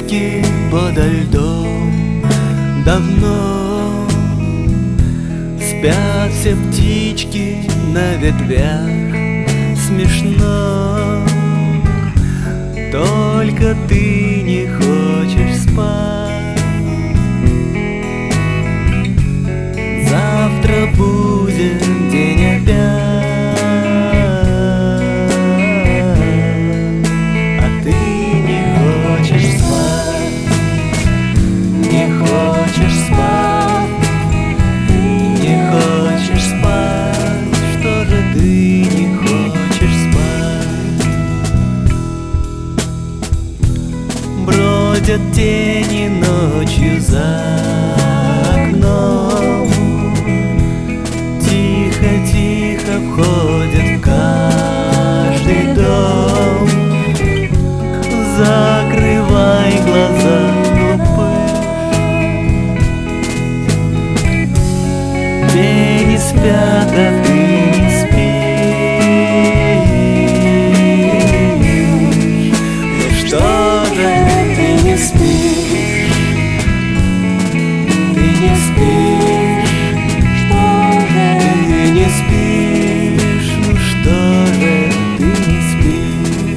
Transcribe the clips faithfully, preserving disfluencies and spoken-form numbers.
птички подо льдом давно. Спят все птички на ветвях, смешно. Только ты не хочешь спать. Завтра будет день опять, а ты не хочешь спать, не хочешь спать, не хочешь спать. Что же ты не хочешь спать? Бродят тени ночью за окном, тихо-тихо входят в каждый дом. Закрывай глаза, глупыш, тени спят, а ты не спишь. Ну что же ты не спишь? Ты не спишь. Ты не спишь. Ну что же ты не спишь?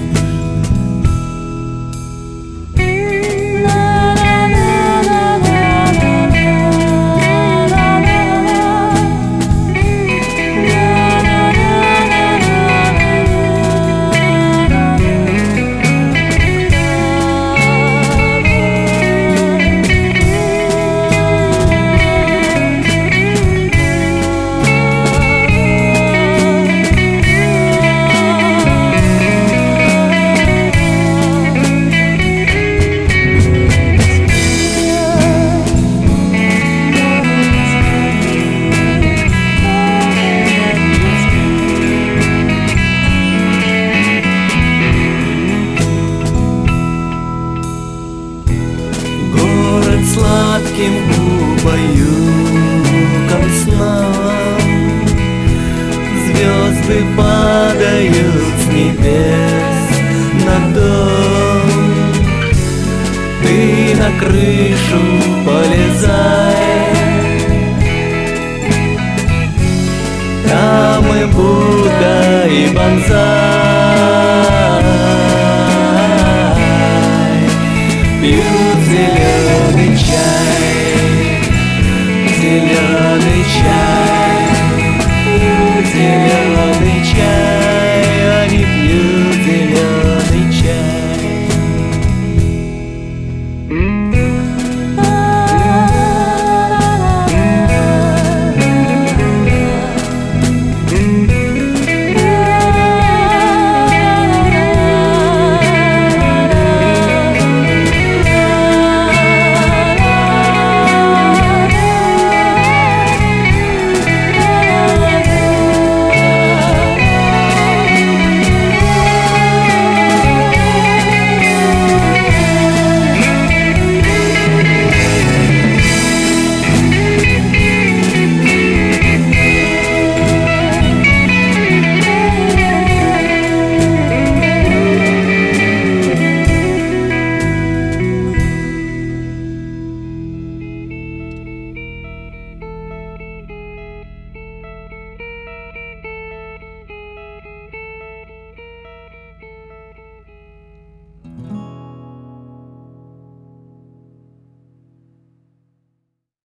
Сладким убаюком сна звезды падают с небес на дом. Ты на крышу полезай, там и Будда, и бонсай.